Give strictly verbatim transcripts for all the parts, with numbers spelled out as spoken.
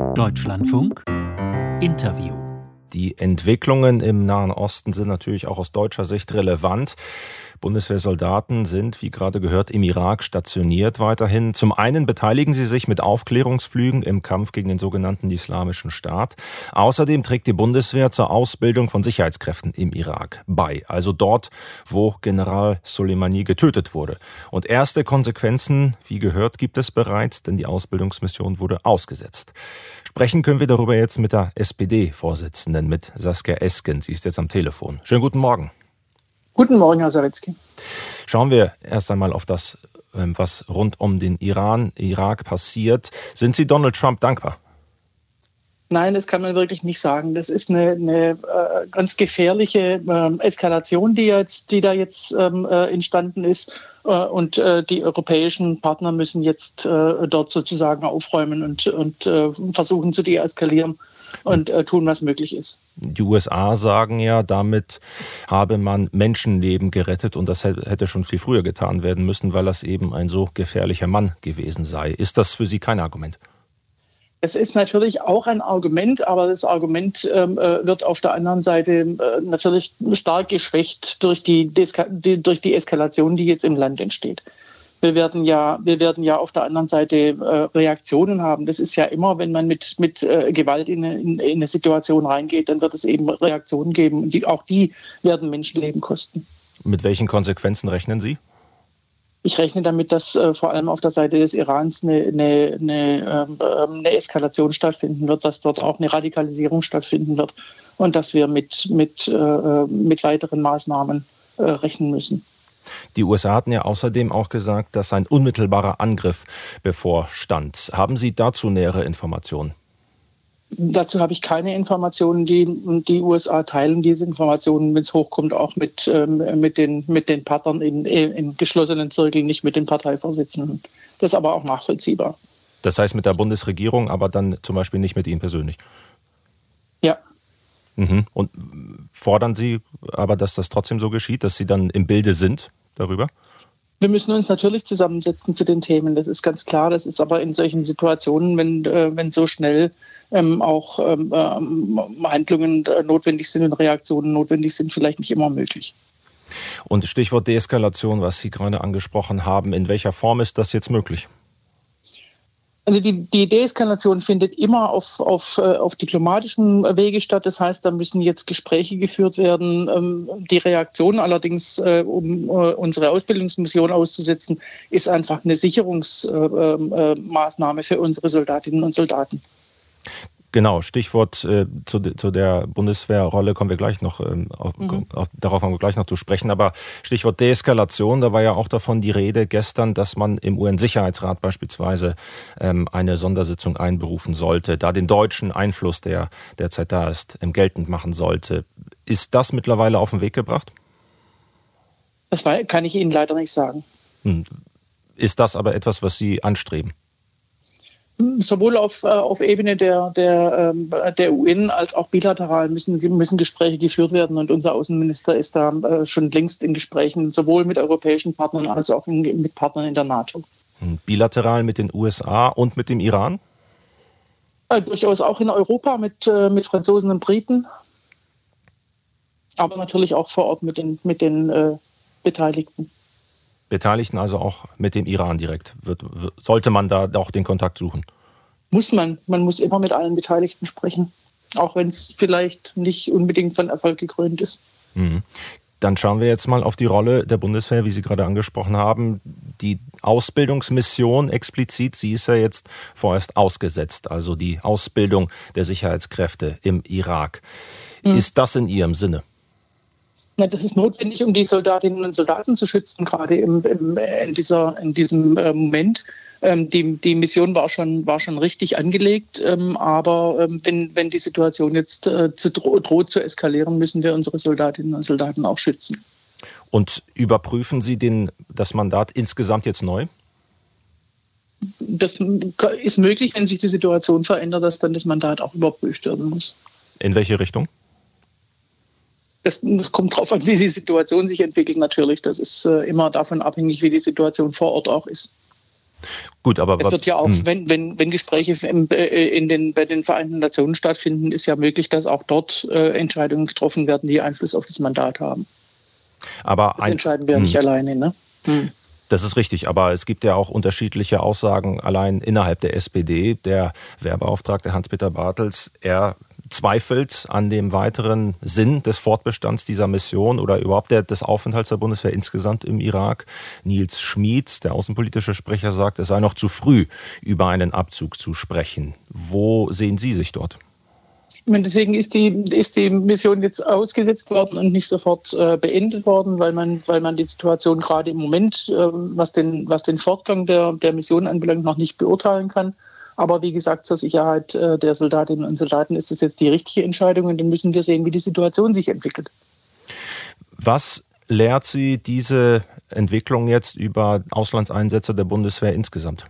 Deutschlandfunk Interview. Die Entwicklungen im Nahen Osten sind natürlich auch aus deutscher Sicht relevant. Bundeswehrsoldaten sind, wie gerade gehört, im Irak stationiert weiterhin. Zum einen beteiligen sie sich mit Aufklärungsflügen im Kampf gegen den sogenannten Islamischen Staat. Außerdem trägt die Bundeswehr zur Ausbildung von Sicherheitskräften im Irak bei, also dort, wo General Soleimani getötet wurde. Und erste Konsequenzen, wie gehört, gibt es bereits, denn die Ausbildungsmission wurde ausgesetzt. Sprechen können wir darüber jetzt mit der S P D-Vorsitzenden, mit Saskia Esken. Sie ist jetzt am Telefon. Schönen guten Morgen. Guten Morgen, Herr Sawicki. Schauen wir erst einmal auf das, was rund um den Iran, Irak passiert. Sind Sie Donald Trump dankbar? Nein, das kann man wirklich nicht sagen. Das ist eine, eine äh, ganz gefährliche äh, Eskalation, die, jetzt, die da jetzt ähm, äh, entstanden ist. Äh, und äh, die europäischen Partner müssen jetzt äh, dort sozusagen aufräumen und, und äh, versuchen zu deeskalieren und äh, tun, was möglich ist. Die U S A sagen ja, damit habe man Menschenleben gerettet und das hätte schon viel früher getan werden müssen, weil das eben ein so gefährlicher Mann gewesen sei. Ist das für Sie kein Argument? Es ist natürlich auch ein Argument, aber das Argument ähm, wird auf der anderen Seite äh, natürlich stark geschwächt durch die, Deska- die, durch die Eskalation, die jetzt im Land entsteht. Wir werden ja, wir werden ja auf der anderen Seite äh, Reaktionen haben. Das ist ja immer, wenn man mit, mit äh, Gewalt in eine, in eine Situation reingeht, dann wird es eben Reaktionen geben. Und die, auch die werden Menschenleben kosten. Mit welchen Konsequenzen rechnen Sie? Ich rechne damit, dass äh, vor allem auf der Seite des Irans eine, eine, eine, äh, eine Eskalation stattfinden wird, dass dort auch eine Radikalisierung stattfinden wird und dass wir mit, mit, äh, mit weiteren Maßnahmen äh, rechnen müssen. Die U S A hatten ja außerdem auch gesagt, dass ein unmittelbarer Angriff bevorstand. Haben Sie dazu nähere Informationen? Dazu habe ich keine Informationen. Die, die U S A teilen diese Informationen, wenn es hochkommt, auch mit, ähm, mit, den, mit den Partnern in, in geschlossenen Zirkeln, nicht mit den Parteivorsitzenden. Das ist aber auch nachvollziehbar. Das heißt mit der Bundesregierung, aber dann zum Beispiel nicht mit Ihnen persönlich? Ja. Mhm. Und fordern Sie aber, dass das trotzdem so geschieht, dass Sie dann im Bilde sind darüber? Wir müssen uns natürlich zusammensetzen zu den Themen, das ist ganz klar. Das ist aber in solchen Situationen, wenn, äh, wenn so schnell ähm, auch ähm, äh, Handlungen äh, notwendig sind und Reaktionen notwendig sind, vielleicht nicht immer möglich. Und Stichwort Deeskalation, was Sie gerade angesprochen haben, in welcher Form ist das jetzt möglich? Also die, die Deeskalation findet immer auf, auf, auf diplomatischen Wege statt. Das heißt, da müssen jetzt Gespräche geführt werden. Die Reaktion allerdings, um unsere Ausbildungsmission auszusetzen, ist einfach eine Sicherungsmaßnahme für unsere Soldatinnen und Soldaten. Genau, Stichwort äh, zu, zu der Bundeswehrrolle kommen wir gleich noch, ähm, auf, mhm. auf, darauf kommen wir gleich noch zu sprechen, aber Stichwort Deeskalation, da war ja auch davon die Rede gestern, dass man im U N-Sicherheitsrat beispielsweise ähm, eine Sondersitzung einberufen sollte, da den deutschen Einfluss, der derzeit da ist, ähm, geltend machen sollte. Ist das mittlerweile auf den Weg gebracht? Das war, kann ich Ihnen leider nicht sagen. Hm. Ist das aber etwas, was Sie anstreben? Sowohl auf, auf Ebene der, der, der U N als auch bilateral müssen, müssen Gespräche geführt werden. Und unser Außenminister ist da schon längst in Gesprächen, sowohl mit europäischen Partnern als auch mit Partnern in der NATO. Bilateral mit den U S A und mit dem Iran? Äh, durchaus auch in Europa mit, mit Franzosen und Briten. Aber natürlich auch vor Ort mit den, mit den äh, Beteiligten. Beteiligten, also auch mit dem Iran direkt. Wird, sollte man da auch den Kontakt suchen? Muss man. Man muss immer mit allen Beteiligten sprechen. Auch wenn es vielleicht nicht unbedingt von Erfolg gekrönt ist. Mhm. Dann schauen wir jetzt mal auf die Rolle der Bundeswehr, wie Sie gerade angesprochen haben. Die Ausbildungsmission explizit, sie ist ja jetzt vorerst ausgesetzt. Also die Ausbildung der Sicherheitskräfte im Irak. Mhm. Ist das in Ihrem Sinne? Ja, das ist notwendig, um die Soldatinnen und Soldaten zu schützen, gerade im, im, in, dieser, in diesem äh, Moment. Ähm, die, die Mission war schon, war schon richtig angelegt, ähm, aber ähm, wenn, wenn die Situation jetzt äh, zu dro- droht zu eskalieren, müssen wir unsere Soldatinnen und Soldaten auch schützen. Und überprüfen Sie den, das Mandat insgesamt jetzt neu? Das ist möglich, wenn sich die Situation verändert, dass dann das Mandat auch überprüft werden muss. In welche Richtung? Das, das kommt darauf an, wie die Situation sich entwickelt natürlich. Das ist äh, immer davon abhängig, wie die Situation vor Ort auch ist. Gut, aber es wird ja auch, hm. wenn, wenn, wenn Gespräche in, in den, bei den Vereinten Nationen stattfinden, ist ja möglich, dass auch dort äh, Entscheidungen getroffen werden, die Einfluss auf das Mandat haben. Aber das ein, entscheiden wir hm. nicht alleine, ne? Hm. Das ist richtig, aber es gibt ja auch unterschiedliche Aussagen allein innerhalb der S P D. Der Wehrbeauftragte Hans-Peter Bartels, er zweifelt an dem weiteren Sinn des Fortbestands dieser Mission oder überhaupt der, des Aufenthalts der Bundeswehr insgesamt im Irak. Nils Schmid, der außenpolitische Sprecher, sagt, es sei noch zu früh, über einen Abzug zu sprechen. Wo sehen Sie sich dort? Deswegen ist die, ist die Mission jetzt ausgesetzt worden und nicht sofort äh, beendet worden, weil man, weil man die Situation gerade im Moment, äh, was, den, was den Fortgang der, der Mission anbelangt, noch nicht beurteilen kann. Aber wie gesagt, zur Sicherheit äh, der Soldatinnen und Soldaten ist es jetzt die richtige Entscheidung und dann müssen wir sehen, wie die Situation sich entwickelt. Was lehrt Sie diese Entwicklung jetzt über Auslandseinsätze der Bundeswehr insgesamt?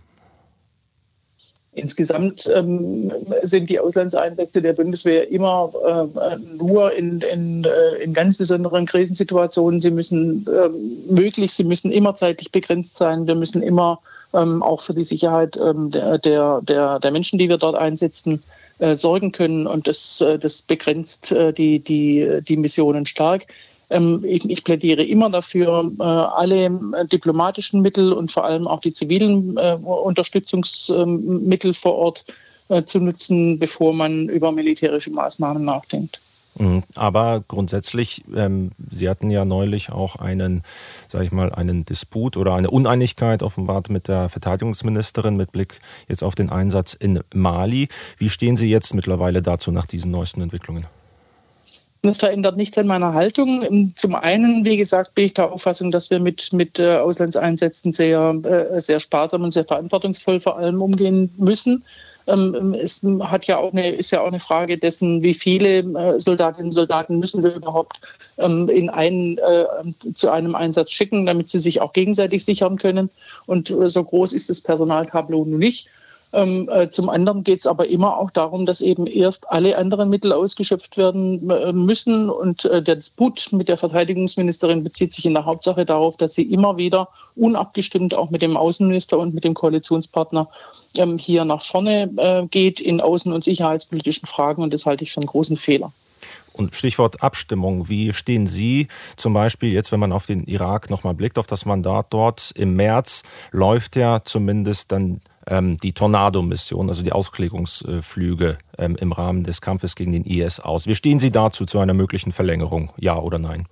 Insgesamt ähm, sind die Auslandseinsätze der Bundeswehr immer äh, nur in, in, äh, in ganz besonderen Krisensituationen. Sie müssen äh, möglich, sie müssen immer zeitlich begrenzt sein. Wir müssen immer ähm, auch für die Sicherheit ähm, der, der, der, der Menschen, die wir dort einsetzen, äh, sorgen können. Und das, äh, das begrenzt äh, die, die, die Missionen stark. Ich, ich plädiere immer dafür, alle diplomatischen Mittel und vor allem auch die zivilen Unterstützungsmittel vor Ort zu nutzen, bevor man über militärische Maßnahmen nachdenkt. Aber grundsätzlich, ähm, Sie hatten ja neulich auch einen, sage ich mal, einen Disput oder eine Uneinigkeit offenbart mit der Verteidigungsministerin mit Blick jetzt auf den Einsatz in Mali. Wie stehen Sie jetzt mittlerweile dazu nach diesen neuesten Entwicklungen? Das verändert nichts an meiner Haltung. Zum einen, wie gesagt, bin ich der Auffassung, dass wir mit, mit äh, Auslandseinsätzen sehr, äh, sehr sparsam und sehr verantwortungsvoll vor allem umgehen müssen. Ähm, es hat ja auch eine, ist ja auch eine Frage dessen, wie viele äh, Soldatinnen und Soldaten müssen wir überhaupt ähm, in einen, äh, zu einem Einsatz schicken, damit sie sich auch gegenseitig sichern können. Und äh, so groß ist das Personaltableau nun nicht. Ähm, äh, zum anderen geht es aber immer auch darum, dass eben erst alle anderen Mittel ausgeschöpft werden äh, müssen. Und äh, der Disput mit der Verteidigungsministerin bezieht sich in der Hauptsache darauf, dass sie immer wieder unabgestimmt auch mit dem Außenminister und mit dem Koalitionspartner ähm, hier nach vorne äh, geht in außen- und sicherheitspolitischen Fragen. Und das halte ich für einen großen Fehler. Und Stichwort Abstimmung. Wie stehen Sie zum Beispiel jetzt, wenn man auf den Irak nochmal blickt, auf das Mandat dort? Im März läuft ja zumindest dann ähm, die Tornado-Mission, also die Ausklegungsflüge ähm, im Rahmen des Kampfes gegen den I S aus. Wie stehen Sie dazu, zu einer möglichen Verlängerung? Ja oder nein?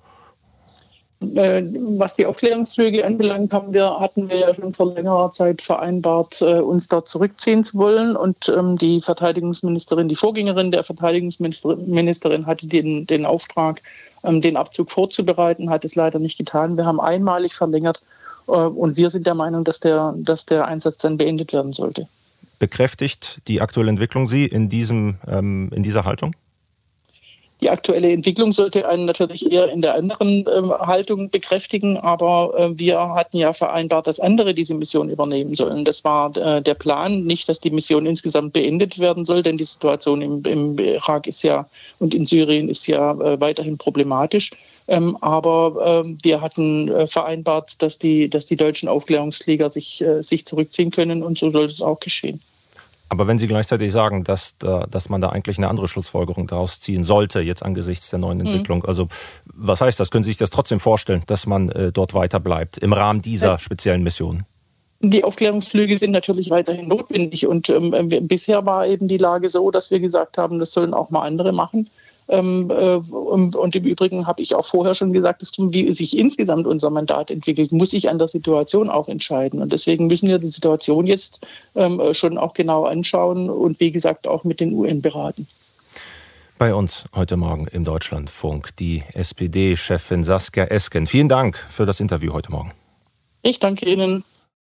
Was die Aufklärungsflüge anbelangt, haben wir, hatten wir ja schon vor längerer Zeit vereinbart, uns dort zurückziehen zu wollen. Und ähm, die Verteidigungsministerin, die Vorgängerin der Verteidigungsministerin hatte den, den Auftrag, ähm, den Abzug vorzubereiten, hat es leider nicht getan. Wir haben einmalig verlängert äh, und wir sind der Meinung, dass der, dass der Einsatz dann beendet werden sollte. Bekräftigt die aktuelle Entwicklung Sie in, diesem, ähm, in dieser Haltung? Die aktuelle Entwicklung sollte einen natürlich eher in der anderen äh, Haltung bekräftigen, aber äh, wir hatten ja vereinbart, dass andere diese Mission übernehmen sollen. Das war äh, der Plan, nicht, dass die Mission insgesamt beendet werden soll, denn die Situation im, im Irak ist ja und in Syrien ist ja äh, weiterhin problematisch. Ähm, aber äh, wir hatten äh, vereinbart, dass die, dass die deutschen Aufklärungsflieger sich, äh, sich zurückziehen können und so soll es auch geschehen. Aber wenn Sie gleichzeitig sagen, dass, da, dass man da eigentlich eine andere Schlussfolgerung daraus ziehen sollte, jetzt angesichts der neuen Entwicklung, mhm. also was heißt das? Können Sie sich das trotzdem vorstellen, dass man äh, dort weiter bleibt im Rahmen dieser ja. speziellen Mission? Die Aufklärungsflüge sind natürlich weiterhin notwendig und ähm, bisher war eben die Lage so, dass wir gesagt haben, das sollen auch mal andere machen. Ähm, äh, und, und im Übrigen habe ich auch vorher schon gesagt, dass, wie sich insgesamt unser Mandat entwickelt, muss sich an der Situation auch entscheiden. Und deswegen müssen wir die Situation jetzt ähm, schon auch genau anschauen und wie gesagt auch mit den U N beraten. Bei uns heute Morgen im Deutschlandfunk die S P D-Chefin Saskia Esken. Vielen Dank für das Interview heute Morgen. Ich danke Ihnen.